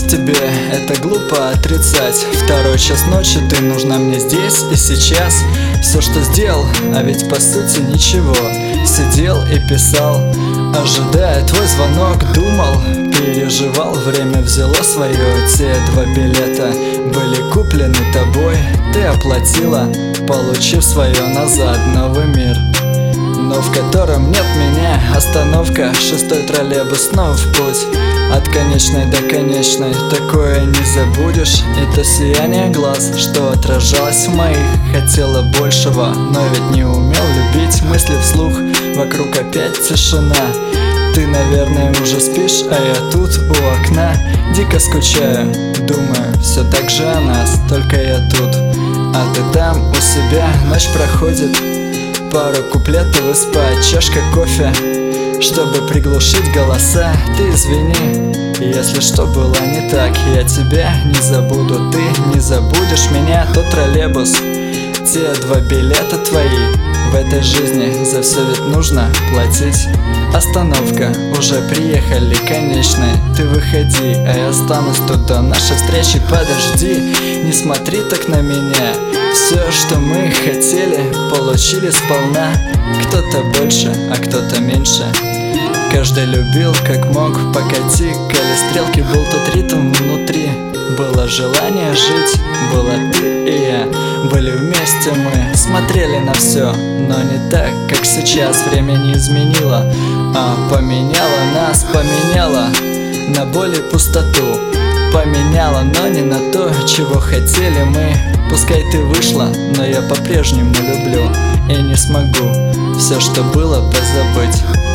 тебе, это глупо отрицать. Второй час ночи, ты нужна мне здесь и сейчас. Все, что сделал, а ведь по сути ничего. Сидел и писал, ожидая твой звонок. Думал, переживал, время взяло свое. Те 2 билета были куплены тобой. Ты оплатила, получив свое назад. Новый мир, но в котором нет меня. Остановка, 6-й троллейбус, снова в путь. От конечной до конечной, такое не забудешь. И то сияние глаз, что отражалось в моих. Хотела большего, но ведь не умел любить. Мысли вслух, вокруг опять тишина. Ты, наверное, уже спишь, а я тут у окна. Дико скучаю, думаю, все так же о нас. Только я тут, а ты там у себя. Ночь проходит, пару куплетов и спать. Чашка кофе, чтобы приглушить голоса. Ты извини, если что было не так. Я тебя не забуду, ты не забудешь меня. Тот троллейбус, те 2 билета твои. В этой жизни за все ведь нужно платить. Остановка, уже приехали конечной. Ты выходи, а я останусь тут до нашей встречи. Подожди, не смотри так на меня. Все, что мы хотели, получили сполна. Кто-то больше, а кто-то меньше. Каждый любил как мог, пока тикали стрелки. Был тот ритм внутри, было желание жить. Была ты и я, были вместе мы. Смотрели на все, но не так, как сейчас. Время не изменило, а поменяло нас. Поменяло на боль и пустоту. Поменяло, но не на то, чего хотели мы. Пускай ты вышла, но я по-прежнему люблю. И не смогу все, что было, позабыть.